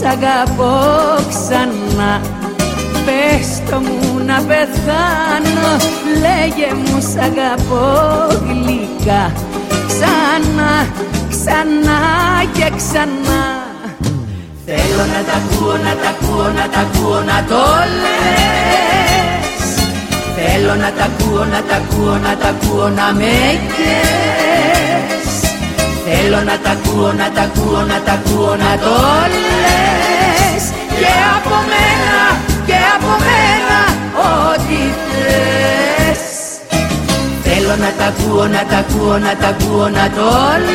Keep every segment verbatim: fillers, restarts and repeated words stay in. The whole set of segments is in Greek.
σ' αγαπώ ξανά. Πες το μου να πεθάνω, λέγε μου σ' αγαπώ γλυκά. Ξανά, ξανά και ξανά. Θέλω να τα ακούω, να τα ακούω, να τα ακούω, να το λες. Θέλω να τα ακούω, να τα ακούω, να τα ακούω, να με καις. Θέλω να τα ακούω, να τα ακούω, να τα ακούω, να το λες. Και από μένα, και από μένα, ό,τι θες. Θέλω να τα ακούω, να τα ακούω, να τα ακούω, να το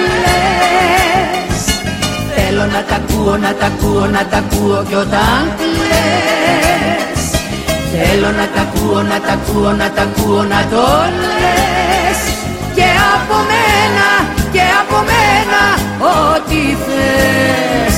λες. Θέλω να τα ακούω, να τα ακούω, να τα ακούω κι όταν κλαις. Θέλω να τα ακούω, να τα ακούω, να τα ακούω, να το λες. Και από μένα, και από μένα, ό,τι θες.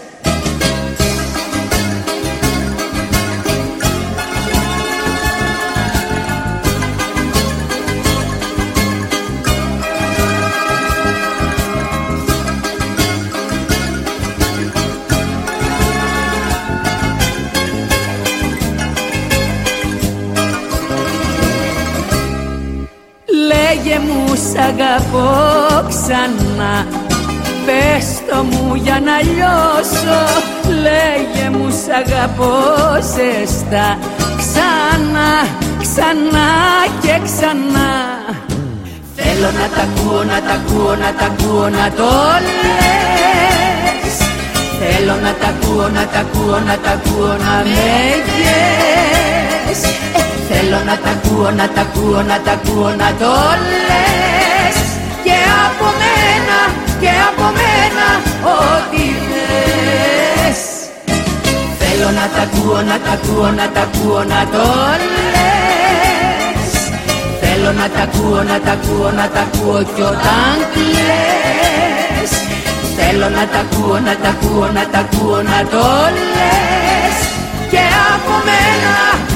Λέγε μου σ' αγαπώ ξανά. Πες το μου για να λιώσω. Λέγε μου σ' αγαπώ ζεστά. Ξανά, ξανά και ξανά. Θέλω να τα ακούω, να τα ακούω, να τα ακούω, να το λες. Θέλω να τα ακούω, να τα ακούω, να τα ακούω, να με καις. Θέλω να τα ακούω, να τα ακούω, να τα ακούω, να το λες. Και από μένα, και από μένα, ό,τι θες. Θέλω να τα ακούω, να τα ακούω, να τα ακούω, να το λες. Θέλω να τα ακούω, να τα ακούω, να τα ακούω κι όταν κλαις. Θέλω να τα ακούω, να τα ακούω, να τα ακούω, να το λες. Και από μένα,